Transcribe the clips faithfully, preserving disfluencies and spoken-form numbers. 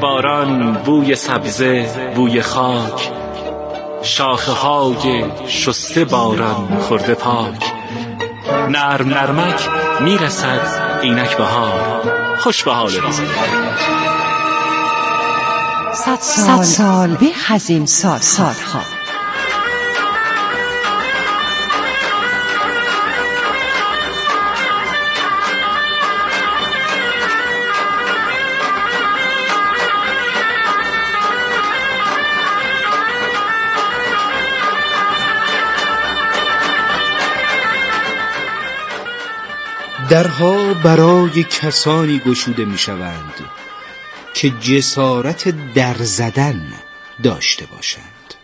باران، بوی سبزه، بوی خاک، شاخه های شسته باران خورده پاک. نرم نرمک میرسد اینک بهار، خوش به حال روزگار. صد سال, سال به از این سال سالها. درها برای کسانی گشوده می شوند که جسارت در زدن داشته باشند،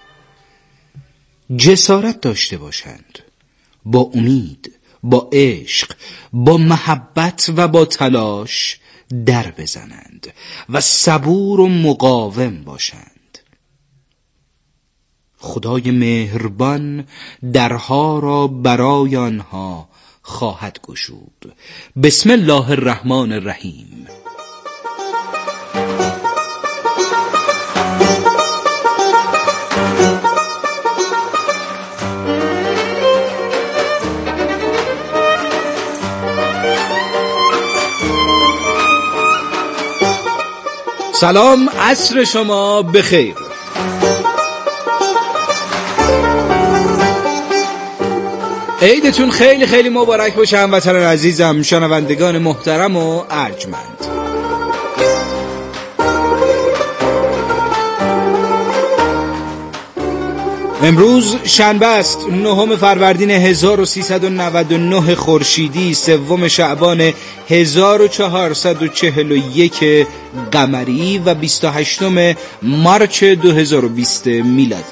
جسارت داشته باشند، با امید، با عشق، با محبت و با تلاش در بزنند و صبور و مقاوم باشند. خدای مهربان درها را برای آنها خواهد گشود. بسم الله الرحمن الرحیم. سلام، عصر شما بخیر. عیدتون خیلی خیلی مبارک باشه هموطنان عزیزم، شنوندگان محترم و ارجمند. امروز شنبه است، نهم فروردین هزار و سیصد و نود و نه خورشیدی، سوم شعبان هزار و چهارصد و چهل و یک قمری و بیست و هشتم مارچ دو هزار و بیست میلادی.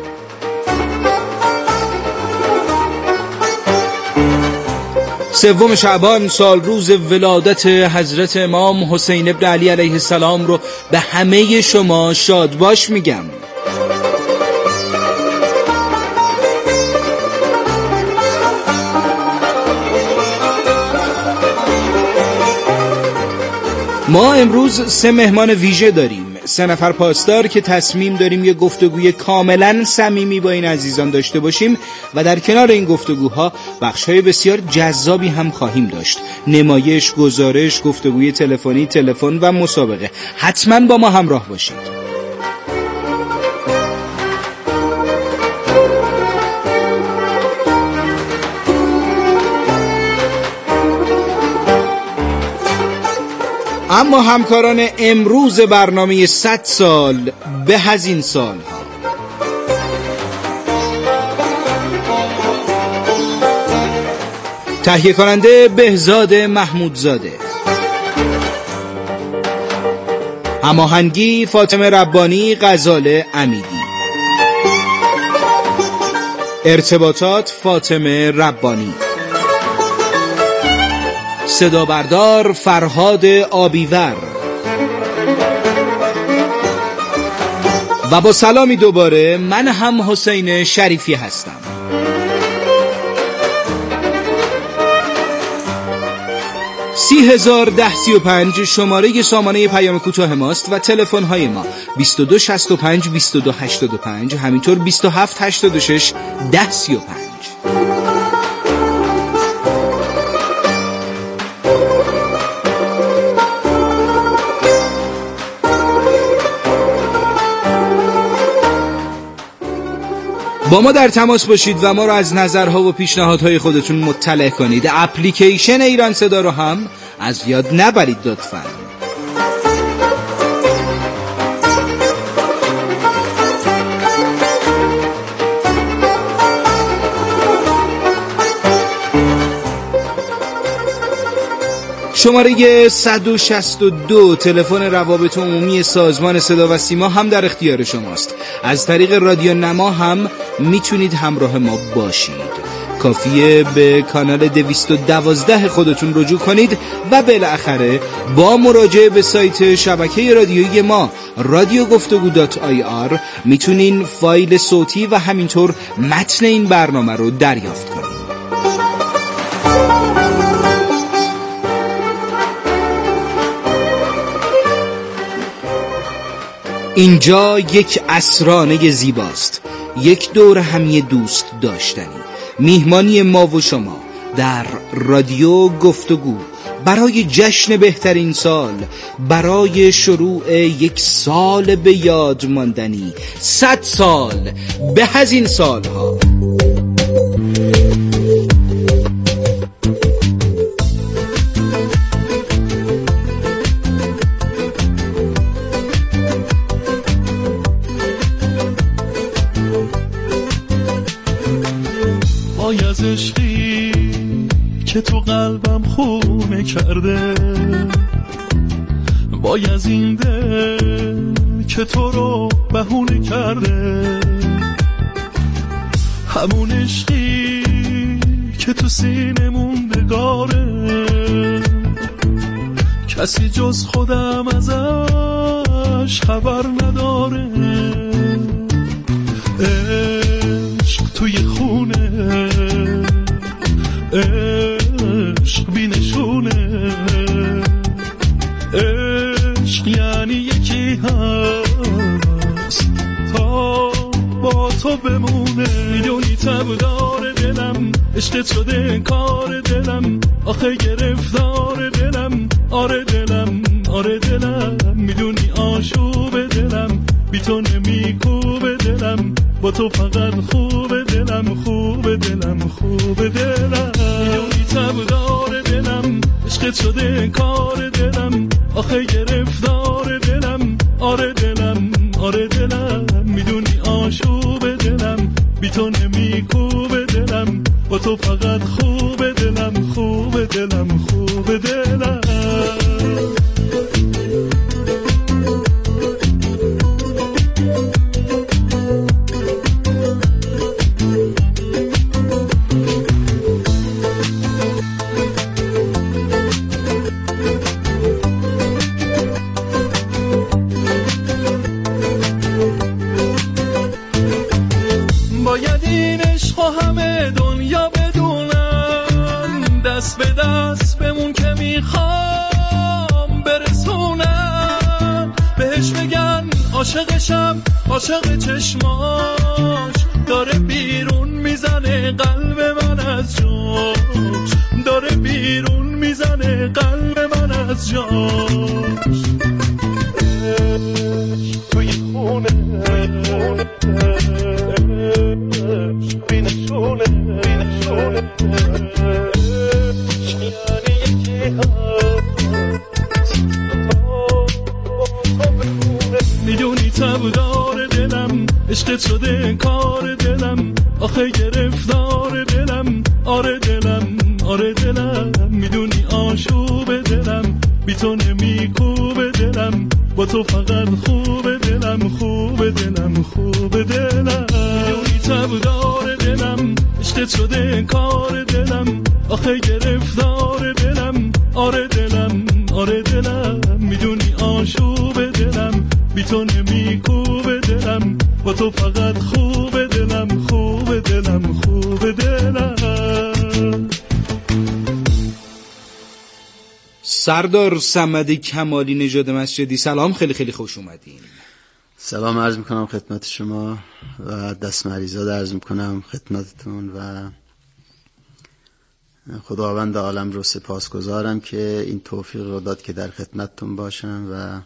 سوم شعبان سال روز ولادت حضرت امام حسین ابن علی علیه السلام رو به همه شما شاد باش میگم. ما امروز سه مهمان ویژه داریم، سه نفر پاسدار که تصمیم داریم یه گفتگوی کاملا صمیمی با این عزیزان داشته باشیم و در کنار این گفتگوها بخش‌های بسیار جذابی هم خواهیم داشت. نمایش، گزارش، گفتگوی تلفنی، تلفن و مسابقه. حتما با ما همراه باشید. اما همکاران امروز برنامه صد سال به از این سال ها. تهیه کننده بهزاد محمودزاده، هماهنگی فاطمه ربانی غزاله امیدی، ارتباطات فاطمه ربانی، صدا بردار فرهاد آبیور و با سلامی دوباره من هم حسین شریفی هستم. سی هزار ده سی و پنج شماره سامانه پیام کوتاه ماست و تلفن های ما بیست و دو شصت و پنج بیست و دو هشتاد و پنج، همینطور بیست و هفت هشتاد و شش ده سی و پنج. با ما در تماس باشید و ما را از نظرها و پیشنهادهای خودتون مطلع کنید. اپلیکیشن ایران صدا رو هم از یاد نبرید لطفاً. شماره صد و شصت و دو تلفن روابط عمومی سازمان صدا و سیما هم در اختیار شماست. از طریق رادیو نما هم میتونید همراه ما باشید. کافیه به کانال دویست و دوازده خودتون رجوع کنید و بالاخره با مراجعه به سایت شبکه رادیویی ما رادیو گفتگو دات آی آر میتونین فایل صوتی و همینطور متن این برنامه رو دریافت کنید. اینجا یک عصرانه زیباست، یک دور همی دوست داشتنی. میهمانی ما و شما در رادیو گفتگو برای جشن بهترین سال، برای شروع یک سال به یاد ماندنی، صد سال به از این سالها. وای از عشقی که تو قلبم خونه کرده، وای از این دل که تو رو بهونه کرده، همون عشقی که تو سینه موندگاره، کسی جز خودم ازش خبر نداره. عشق توی خونه، عشق بی نشونه، عشق یعنی یکی هست تا با تو بمونه. میدونی تبدار دلم، عشقت شده کار دلم، آخه گرفتار دلم، آره دلم آره دلم. میدونی آشوب دلم بی تو نمیکوب دلم، با تو فقط خوب دلم خوب دلم خوب دلم. میدونی تبدار دلم، عشقت شده کار دلم، آخه گرفتار دلم، آره دلم آره دلم. میدونی آشوب دلم بی تو نمیکوب دلم، با تو فقط خوب دلم خوب دلم خوب دلم. باید این عشق و همه دنیا بدونن، دست به دست بمون که میخوام برسونم بهش. بگن عاشقشم عاشق چشماش، داره بیرون میزنه قلب من از جاش، داره بیرون میزنه قلب من از جاش. توی خونه بی نشونه بی نشونه، یعنی یکی هست میدونی تبدار دلم، عشقت شده کار دلم، آخه گرفتار دلم، آره دلم آره دلم. میدونی آشوب دلم بی تو نمیکوب دلم، با تو فقط خوب دلم خوب دلم خوب دلم. میدونی تبدار دلم، عشقت شده کار دلم، آخه گرفتار دلم، آره دلم آره دلم. میدونی آشوب دلم بی تو نمیکوب دلم، با تو فقط خوب دلم خوب دلم خوب دلم. سردار صمد کمالی نژاد مسجدی، سلام، خیلی خیلی خوش اومدین. سلام عرض میکنم خدمت شما و دست مریضات عرض میکنم خدمتتون و خداوند عالم رو سپاسگزارم که این توفیق رو داد که در خدمتتون باشم و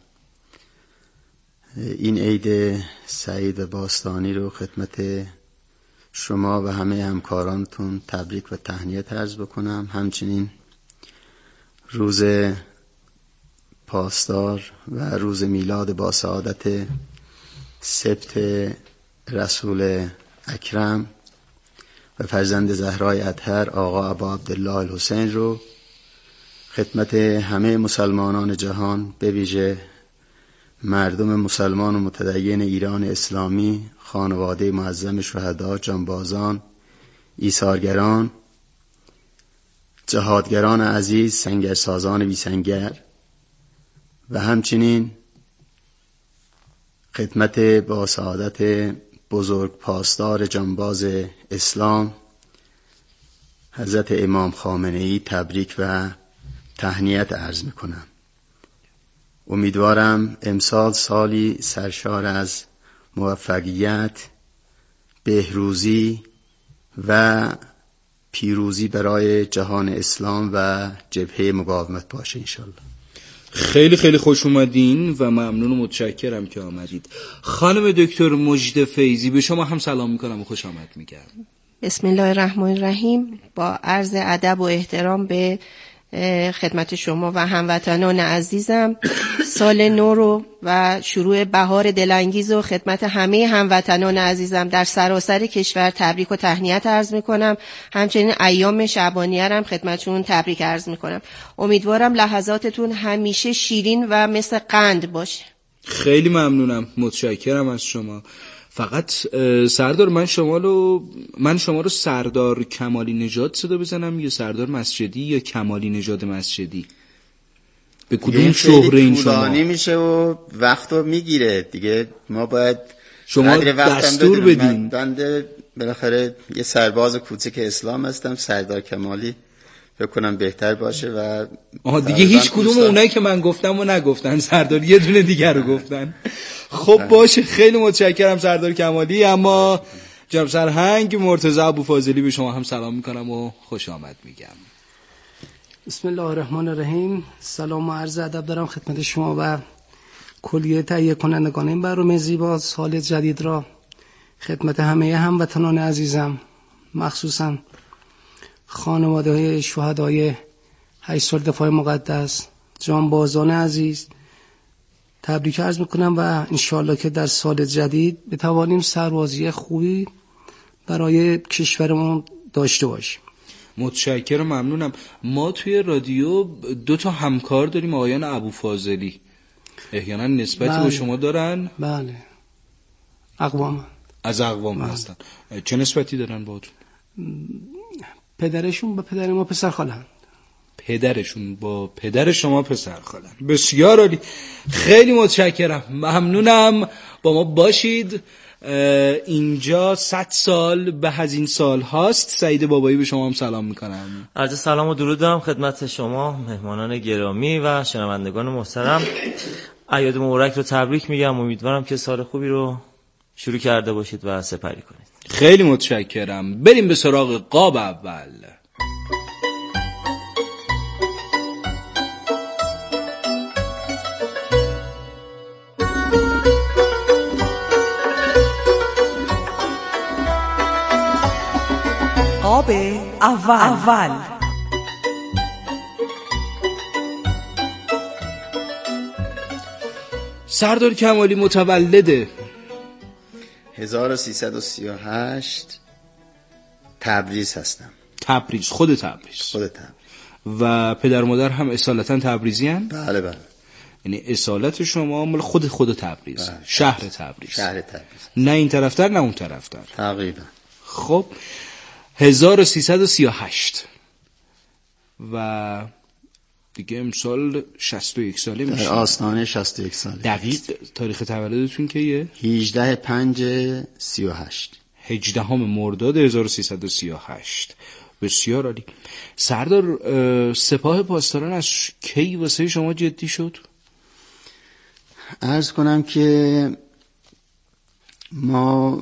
این عید سعید و باستانی رو خدمت شما و همه همکارانتون تبریک و تهنیت عرض بکنم. همچنین روز پاسدار و روز میلاد با سعادت سبت رسول اکرم و فرزند زهرای اطهر آقا ابا عبدالله الحسین رو خدمت همه مسلمانان جهان، به ویژه مردم مسلمان و متدین ایران اسلامی، خانواده معظم شهدا، جانبازان، ایثارگران، جهادگران عزیز، سنگرسازان بی سنگر و همچنین خدمت با سعادت بزرگ پاسدار جانباز اسلام حضرت امام خامنه‌ای تبریک و تهنیت عرض میکنم. امیدوارم امسال سالی سرشار از موفقیت، بهروزی و پیروزی برای جهان اسلام و جبهه مقاومت باشه انشالله. خیلی خیلی خوش اومدین و ممنون و متشکرم که آمدید. خانم دکتر مجد فیضی، به شما هم سلام میکنم و خوش آمد میگم. بسم الله الرحمن الرحیم. با عرض ادب و احترام به خدمت شما و هموطنان عزیزم، سال نو رو و شروع بهار دلانگیز و خدمت همه هموطنان عزیزم در سراسر کشور تبریک و تهنیت عرض میکنم. همچنین ایام شعبانیه هم خدمتشون تبریک عرض میکنم. امیدوارم لحظاتتون همیشه شیرین و مثل قند باشه. خیلی ممنونم، متشکرم از شما. فقط سردار، من شما رو من شما رو سردار کمالی نژاد صدا بزنم یا سردار مسجدی یا کمالی نژاد مسجدی؟ به کدوم شهره این شما؟ طولانی میشه و وقت رو میگیره دیگه. ما باید شما دستور بدین. بنده بالاخره یه سرباز کوچک اسلام هستم، سردار کمالی فکر کنم بهتر باشه. و آها دیگه هیچ کدوم اونایی که من گفتم و نگفتن سردار، یه دونه دیگر رو گفتن. خب باشه، خیلی متشکرم سردار کمالی. اما جناب سرهنگ مرتضی ابوفاضلی، به شما هم سلام میکنم و خوش آمد میگم. بسم الله الرحمن الرحیم. سلام و عرض ادب دارم خدمت شما و کلیه تهیه کنندگان این برنامه زیبا. سال جدید را خدمت همه هموطنان عزیزم، مخصوصا خانواده های شهدای هشت سال دفاع مقدس، جانبازان عزیز تبریک عرض میکنم و انشالله که در سال جدید بتوانیم سربازی خوبی برای کشورمون داشته باشیم. متشکرم، ممنونم. ما توی رادیو دو تا همکار داریم، آقایان ابوفاضلی. احیانا نسبتی بله. با شما دارن؟ بله، اقوام از اقوام بله. هستن. چه نسبتی دارن باهاتون؟ پدرشون با پدر ما پسر خالن. پدرشون با پدر شما پسر خالن. بسیار عالی، خیلی متشکرم، ممنونم. با ما باشید. اینجا صد سال به از این سال هاست. سعید بابایی، به شما هم سلام میکنم. عرض سلام و درود دارم خدمت شما مهمانان گرامی و شنوندگان محترم. اعیاد مبارک رو تبریک میگم. امیدوارم که سال خوبی رو شروع کرده باشید و سپری کنید. خیلی متشکرم. بریم به سراغ قاب اول. قاب اول اول سردار کمالی متولد هزار و سیصد و سی و هشت تبریز هستم. تبریز، خود تبریز. خود تبریز. و پدر مادر هم اصالتا تبریزی هن؟ بله بله. یعنی اصالت شما مال خود خود تبریز. بله. شهر تبریز. شهر تبریز. نه این طرفتر نه اون طرفتر. تقریبا. خب هزار و سیصد و سی و هشت و دیگه امسال شصت و یک ساله میشه. در آستانه شصت و یک ساله. دقیق تاریخ تولدتون کیه؟ هجده پنج سی و هشت. هجدهم مرداد هزار و سیصد و سی و هشت. بسیار عالی. سردار، سپاه پاسداران از کی واسه شما جدی شد؟ عرض کنم که ما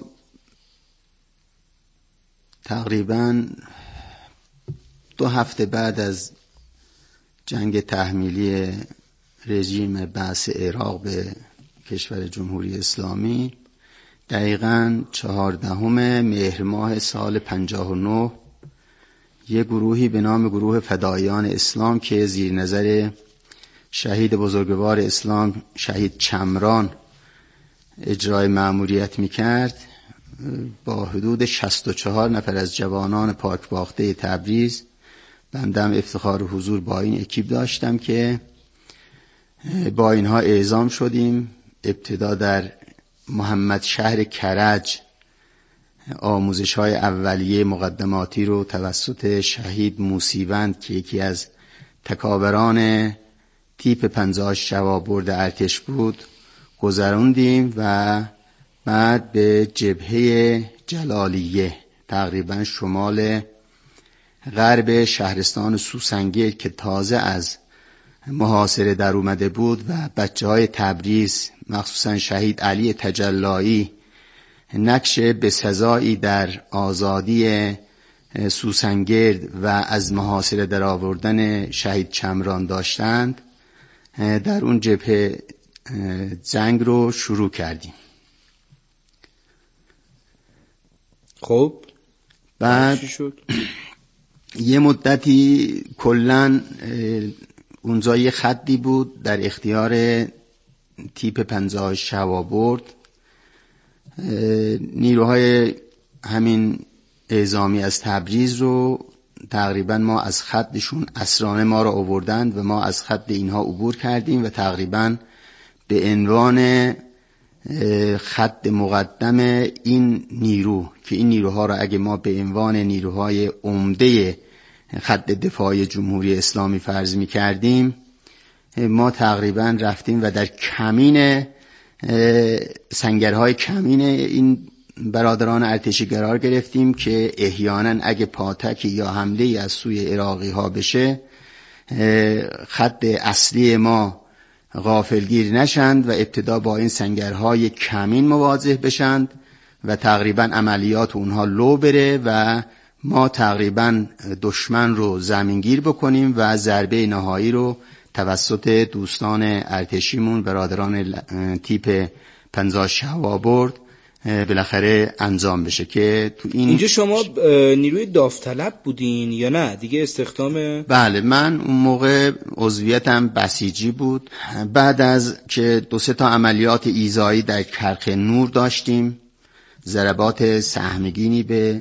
تقریباً دو هفته بعد از جنگ تحمیلی رژیم بعث عراق به کشور جمهوری اسلامی، دقیقاً چهاردهم مهر ماه سال پنجاه و نه، یک گروهی به نام گروه فدایان اسلام که زیر نظر شهید بزرگوار اسلام شهید چمران اجرای مأموریت میکرد، با حدود شصت و چهار نفر از جوانان پاکباخته تبریز بندم افتخار حضور با این اکیپ داشتم که با اینها اعزام شدیم. ابتدا در محمد شهر کرج آموزش های اولیه مقدماتی رو توسط شهید موسیوند که یکی از تکابران تیپ پنجاه شوابرد ارتش بود گذروندیم و بعد به جبهه جلالیه تقریبا شمال غرب شهرستان سوسنگیر که تازه از محاصره در اومده بود و بچه های تبریز مخصوصا شهید علی تجلایی نقش بسزایی در آزادی سوسنگرد و از محاصره در آوردن شهید چمران داشتند، در اون جبهه جنگ رو شروع کردیم. خب بعد شد؟ یه مدتی کلن اونجا یه خطی بود در اختیار تیپ پنجاه شوابرد. نیروهای همین اعزامی از تبریز رو تقریبا ما از خطشون اسرانه ما رو آوردند و ما از خط اینها عبور کردیم و تقریبا به عنوان خط مقدم این نیرو که این نیروها رو اگه ما به عنوان نیروهای عمده خط دفاعی جمهوری اسلامی فرض می کردیم، ما تقریبا رفتیم و در کمین سنگرهای کمین این برادران ارتشی قرار گرفتیم که احیانا اگه پاتکی یا حمله از سوی عراقی ها بشه خط اصلی ما غافلگیر نشند و ابتدا با این سنگرهای کمین مواجه بشند و تقریبا عملیات اونها لو بره و ما تقریبا دشمن رو زمینگیر بکنیم و ضربه نهایی رو توسط دوستان ارتشیمون برادران تیپ پنجاه شوابرد بالاخره انجام بشه. که تو این اینجا شما نیروی داوطلب بودین یا نه دیگه استخدام؟ بله، من اون موقع عضویتم بسیجی بود. بعد از که دو سه تا عملیات ایذایی در کرخ نور داشتیم، ضربات سهمگینی به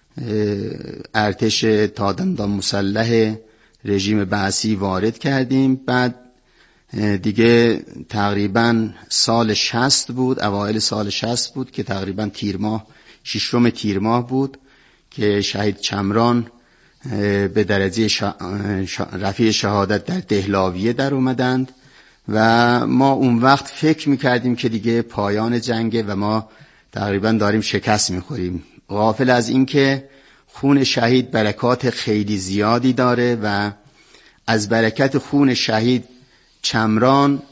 ارتش تادندان مسلح رژیم بعثی وارد کردیم. بعد دیگه تقریبا سال شصت بود، اوایل سال شصت بود که تقریبا تیر ماه ششم تیر ماه بود که شهید چمران به درجه شا... شا... رفیع شهادت در دهلاویه در اومدند و ما اون وقت فکر میکردیم که دیگه پایان جنگه و ما تقریبا داریم شکست میخوریم، غافل از این که خون شهید برکات خیلی زیادی داره و از برکت خون شهید چمران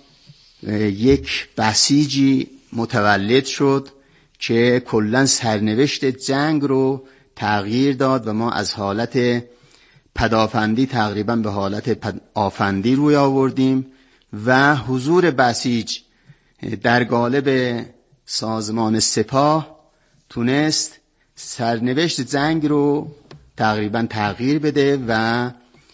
یک بسیجی متولد شد که کلاً سرنوشت جنگ رو تغییر داد و ما از حالت پدافندی تقریباً به حالت آفندی روی آوردیم و حضور بسیج در قالب سازمان سپاه تونست سرنوشت جنگ رو تقریباً تغییر بده و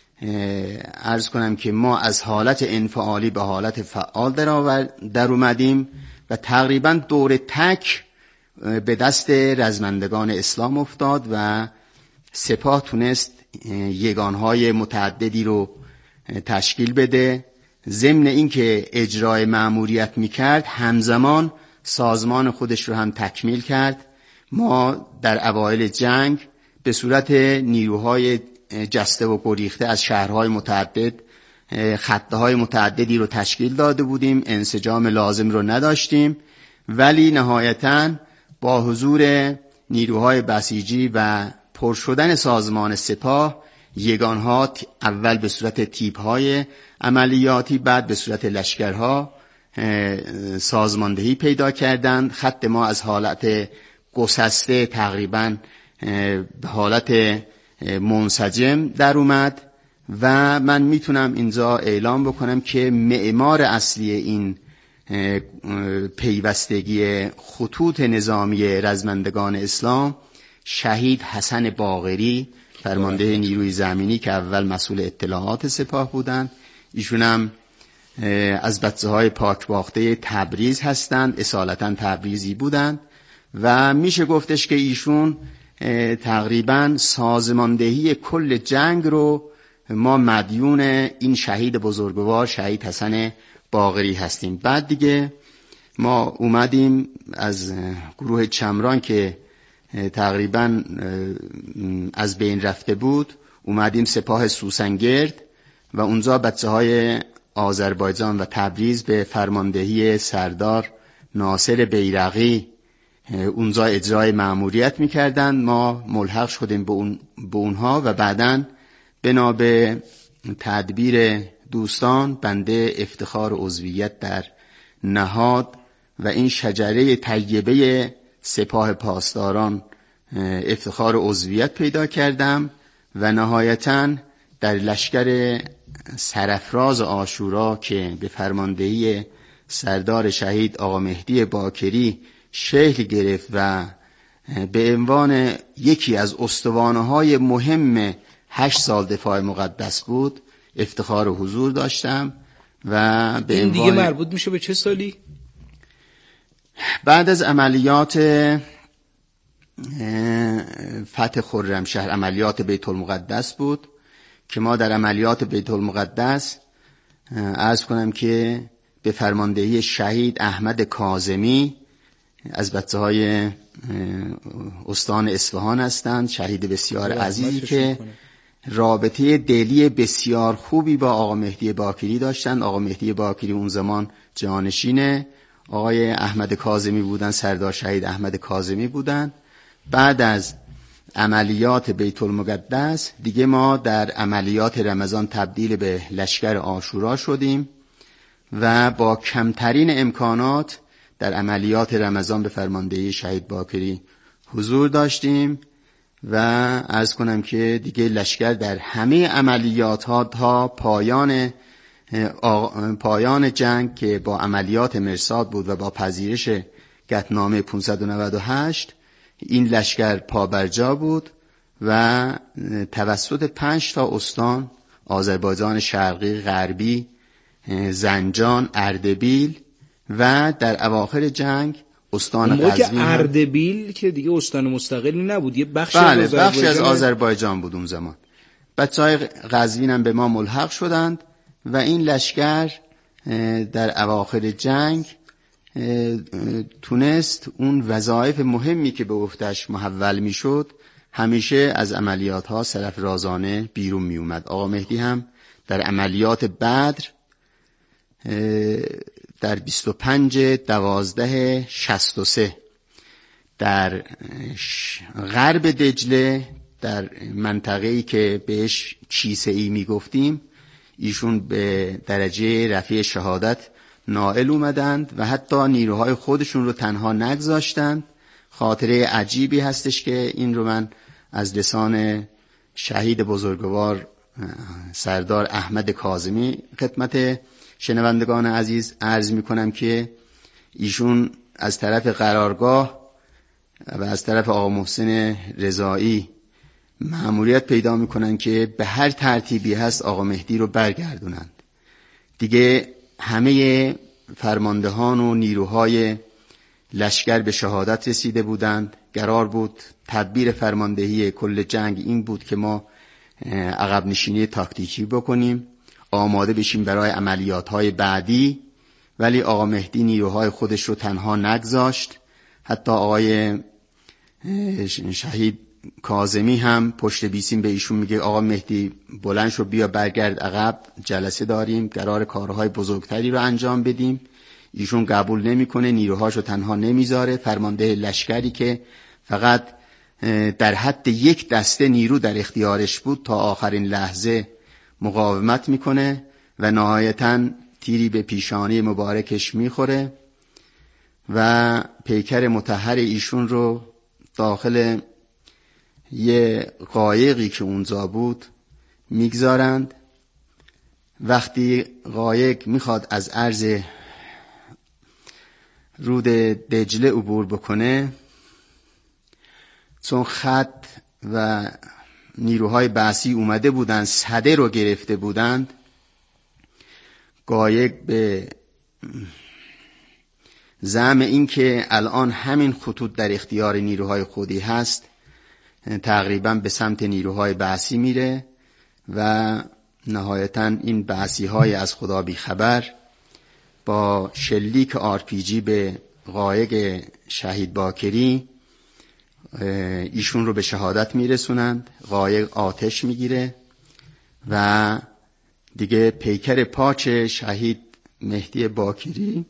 عرض کنم که ما از حالت انفعالی به حالت فعال در, در اومدیم و تقریبا دور تک به دست رزمندگان اسلام افتاد و سپاه تونست یگانهای متعددی رو تشکیل بده. ضمن اینکه اجرای مأموریت میکرد همزمان سازمان خودش رو هم تکمیل کرد. ما در اوایل جنگ به صورت نیروهای جسته و گریخته از شهرهای متعدد خطهای متعددی رو تشکیل داده بودیم، انسجام لازم رو نداشتیم، ولی نهایتاً با حضور نیروهای بسیجی و پر شدن سازمان سپاه یگانها اول به صورت تیپ‌های عملیاتی بعد به صورت لشکرها سازماندهی پیدا کردند. خط ما از حالت گسسته تقریباً به حالت منسجم در اومد و من میتونم اینجا اعلام بکنم که معمار اصلی این پیوستگی خطوط نظامی رزمندگان اسلام شهید حسن باقری فرمانده نیروی زمینی که اول مسئول اطلاعات سپاه بودند، ایشون هم از بچه های پاکباخته تبریز هستند، اصالتا تبریزی بودند و میشه گفتش که ایشون تقریبا سازماندهی کل جنگ رو ما مدیون این شهید بزرگوار شهید حسن باقری هستیم. بعد دیگه ما اومدیم از گروه چمران که تقریبا از بین رفته بود اومدیم سپاه سوسنگرد و اونجا بچه های آذربایجان و تبریز به فرماندهی سردار ناصر بیرقی اونجا اجرای مأموریت میکردن. ما ملحق شدیم به, اون به اونها و بعداً بنا به تدبیر دوستان، بنده افتخار عضویت در نهاد و این شجره طیبه سپاه پاسداران افتخار عضویت پیدا کردم و نهایتاً در لشکر سرافراز عاشورا که به فرماندهی سردار شهید آقا مهدی باکری شکل گرفت و به عنوان یکی از استوانه‌های مهم هشت سال دفاع مقدس بود افتخار حضور داشتم. و به این دیگه عنوان مربوط میشه به چه سالی؟ بعد از عملیات فتح خرمشهر، عملیات بیت المقدس بود که ما در عملیات بیت المقدس عرض کنم که به فرماندهی شهید احمد کاظمی از بچه های استان اصفهان هستند، شهید بسیار عزیزی که رابطه دلی بسیار خوبی با آقا مهدی باکری داشتند. آقا مهدی باکری اون زمان جانشین آقای احمد کاظمی بودن، سردار شهید احمد کاظمی بودن. بعد از عملیات بیت المقدس دیگه ما در عملیات رمضان تبدیل به لشکر عاشورا شدیم و با کمترین امکانات در عملیات رمضان به فرماندهی شهید باکری حضور داشتیم و عرض کنم که دیگه لشکر در همه عملیات ها تا پایان پایان جنگ که با عملیات مرصاد بود و با پذیرش قطعنامه پانصد و نود و هشت این لشکر پابرجا بود و توسط پنج تا استان، آذربایجان شرقی، غربی، زنجان، اردبیل و در اواخر جنگ استان قزوین. اردبیل که دیگه استان مستقلی نبود، یه بخشی بله از بخشی از آذربایجان بود اون زمان. بچهای قزوین هم به ما ملحق شدند و این لشکر در اواخر جنگ تونست اون وظایف مهمی که به عهده‌اش محول میشد همیشه از عملیات ها سرافرازانه بیرون می اومد. آقا مهدی هم در عملیات بدر در بیست و پنج دوازده شصت و سه در غرب دجله در منطقه‌ای که بهش کیسه‌ای میگفتیم ایشون به درجه رفیع شهادت نائل اومدند و حتی نیروهای خودشون رو تنها نگذاشتند. خاطره عجیبی هستش که این رو من از لسان شهید بزرگوار سردار احمد کاظمی خدمت شنوندگان عزیز عرض می کنم که ایشون از طرف قرارگاه و از طرف آقا محسن رضایی مأموریت پیدا می کنن که به هر ترتیبی هست آقا مهدی رو برگردونند. دیگه همه فرماندهان و نیروهای لشکر به شهادت رسیده بودند. قرار بود تدبیر فرماندهی کل جنگ این بود که ما عقب نشینی تاکتیکی بکنیم، آماده بشیم برای عملیات‌های بعدی، ولی آقا مهدی نیروهای خودش رو تنها نگذاشت. حتی آقای شهید کاظمی هم پشت بیسیم به ایشون میگه آقا مهدی بلند شو بیا برگرد عقب، جلسه داریم، قرار کارهای بزرگتری رو انجام بدیم. ایشون قبول نمیکنه، نیروهاشو تنها نمیذاره. فرمانده لشکری که فقط در حد یک دسته نیرو در اختیارش بود تا آخرین لحظه مقاومت میکنه و نهایتاً تیری به پیشانی مبارکش میخوره و پیکر مطهر ایشون رو داخل یه قایقی که اونجا بود میگذارند. وقتی قایق میخواد از عرض رود دجله عبور بکنه، چون خط و نیروهای بعثی اومده بودند سده رو گرفته بودند، قایق به زعم این که الان همین خطوط در اختیار نیروهای خودی هست تقریبا به سمت نیروهای بعثی میره و نهایتا این بعثی های از خدا بی خبر با شلیک آر پی جی به قایق شهید باکری ایشون رو به شهادت میرسونند. قایق آتش میگیره و دیگه پیکر پاچ شهید مهدی باکری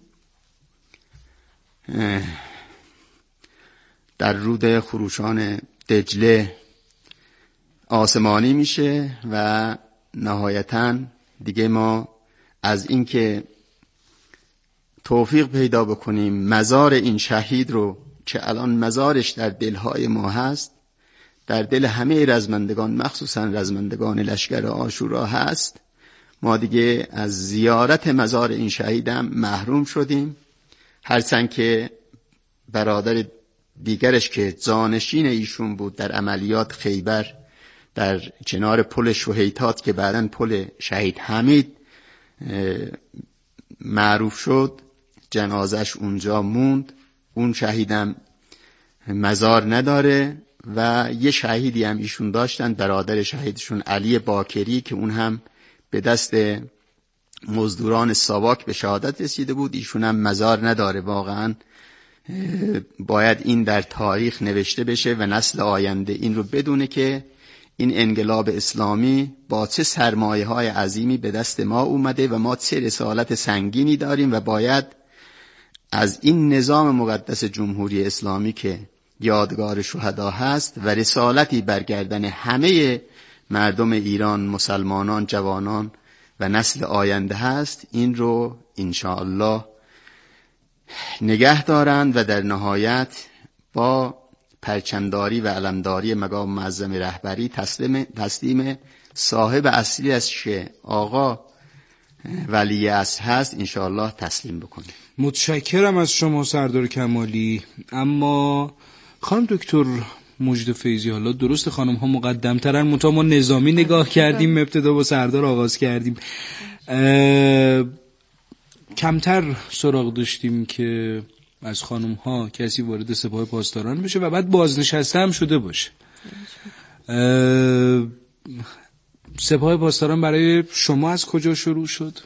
در رود خروشان دجله آسمانی میشه و نهایتاً دیگه ما از اینکه توفیق پیدا بکنیم مزار این شهید رو که الان مزارش در دلهای ما هست، در دل همه رزمندگان مخصوصا رزمندگان لشکر عاشورا هست، ما دیگه از زیارت مزار این شهیدم محروم شدیم. هرچند که برادر دیگرش که جانشین ایشون بود در عملیات خیبر در کنار پل شهیدات که بعداً پل شهید حمید معروف شد، جنازش اونجا موند. اون شهیدم مزار نداره و یه شهیدی هم ایشون داشتن، برادر شهیدشون علی باکری، که اون هم به دست مزدوران ساواک به شهادت رسیده بود. ایشون هم مزار نداره. واقعا باید این در تاریخ نوشته بشه و نسل آینده این رو بدونه که این انقلاب اسلامی با چه سرمایه های عظیمی به دست ما اومده و ما چه رسالت سنگینی داریم و باید از این نظام مقدس جمهوری اسلامی که یادگار شهدا هست و رسالتی برگردن همه مردم ایران، مسلمانان، جوانان و نسل آینده هست، این رو انشاءالله نگه دارند و در نهایت با پرچمداری و علمداری مقام معظم رهبری تسلیم تسلیم صاحب اصلی از شه آقا ولی اصل هست انشاءالله تسلیم بکنه. متشکرم از شما سردار کمالی. اما خانم دکتر مجد فیضی، حالا درست خانم ها مقدم ترن، منتها ما نظامی نگاه کردیم، ابتدا با سردار آغاز کردیم، کمتر سراغ داشتیم که از خانم ها کسی وارد سپاه پاسداران بشه و بعد بازنشسته هم شده باشه. سپاه پاسداران برای شما از کجا شروع شد؟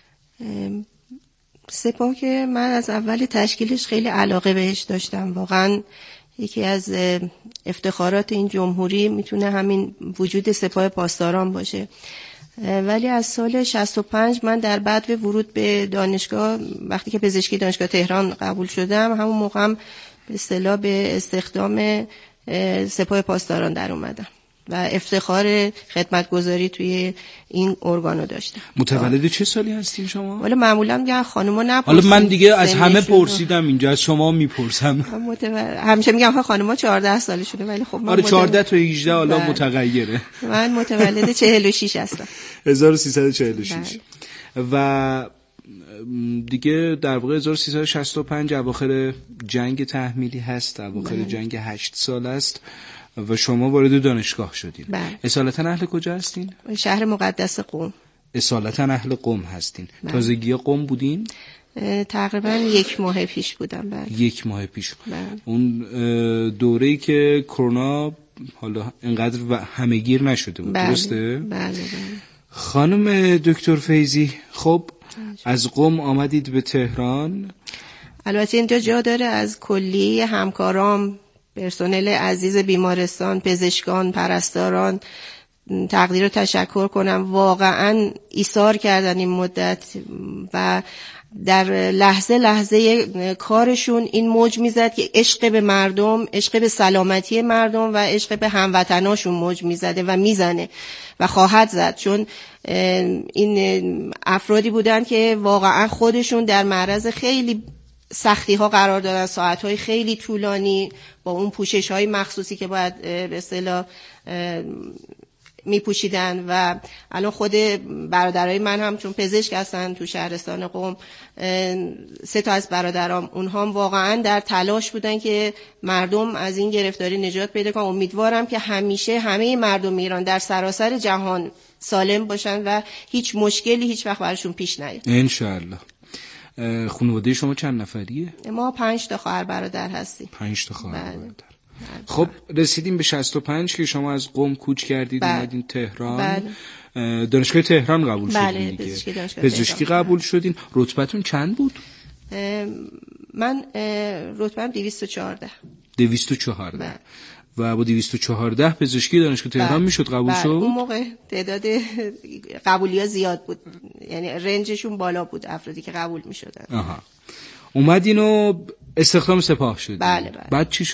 سپاه که من از اول تشکیلش خیلی علاقه بهش داشتم. واقعا یکی از افتخارات این جمهوری میتونه همین وجود سپاه پاسداران باشه. ولی از سال شصت و پنج من در بعد ورود به دانشگاه، وقتی که پزشکی دانشگاه تهران قبول شدم، همون موقع هم به اصطلاح به استخدام سپاه پاسداران در اومدم و افتخار خدمتگزاری توی این ارگانو داشتم. متولد چه سالی هستین شما؟ حالا معمولا میگن خانوما نپرسین. حالا من دیگه از همه پرسیدم، اینجا از شما میپرسم. متولد همیشه میگم خانوما چهارده سالشونه، ولی خب من آره چهارده تا هجده حالا متغیره. من متولد چهل و شش هستم. هزار و سیصد و چهل و شش. و دیگه در واقع هزار و سیصد و شصت و پنج اواخر جنگ تحمیلی هست، اواخر جنگ هشت سال است و شما وارد دانشگاه شدین. بله. اصالتا اهل کجا هستین؟ شهر مقدس قم. اصالتا اهل قم هستین. بله. تازگی قم بودین؟ تقریبا یک ماه پیش بودم. بله. یک ماه پیش. بله. اون دوره‌ای که کرونا حالا اینقدر همه‌گیر نشده بود. بله. درسته؟ بله بله. خانم دکتر فیضی، خب از قم آمدید به تهران. البته اینجا جا داره از کلیه همکارام، پرسنل عزیز بیمارستان، پزشکان، پرستاران تقدیر و تشکر کنم. واقعا ایثار کردن این مدت و در لحظه لحظه کارشون این موج میزد که عشق به مردم، عشق به سلامتی مردم و عشق به هموطناشون موج میزده و میزنه و خواهد زد، چون این افرادی بودن که واقعا خودشون در معرض خیلی سختی ها قرار دادن، ساعت های خیلی طولانی با اون پوشش های مخصوصی که باید به اصطلاح می پوشیدن. و الان خود برادرای من هم چون پزشک هستن تو شهرستان قم، سه تا از برادرام اونها هم واقعا در تلاش بودن که مردم از این گرفتاری نجات پیدا کنن. امیدوارم که همیشه همه مردم ایران در سراسر جهان سالم باشن و هیچ مشکلی هیچ وقت براشون پیش نیاد ان شاء الله. خانواده شما چند نفریه؟ ما پنج تا خواهر برادر هستیم. پنج تا خواهر برادر. خب رسیدیم به شصت و پنج که شما از قم کوچ کردید اومدین تهران. بله. دانشگاه تهران قبول بله. شدین دیگه. پزشکی, پزشکی قبول شدین. رتبتون چند بود؟ من رتبه‌ام دویست و چهارده. دویست و چهارده. و با دویست و چهارده پزشکی دانشگاه تهران بله. میشد قبول بله. شد؟ اون موقع تعداد قبولی ها زیاد بود، یعنی رنجشون بالا بود افرادی که قبول میشدن. آها. اومدین و استخدام سپاه شدین. بله بله. بعد چی شد؟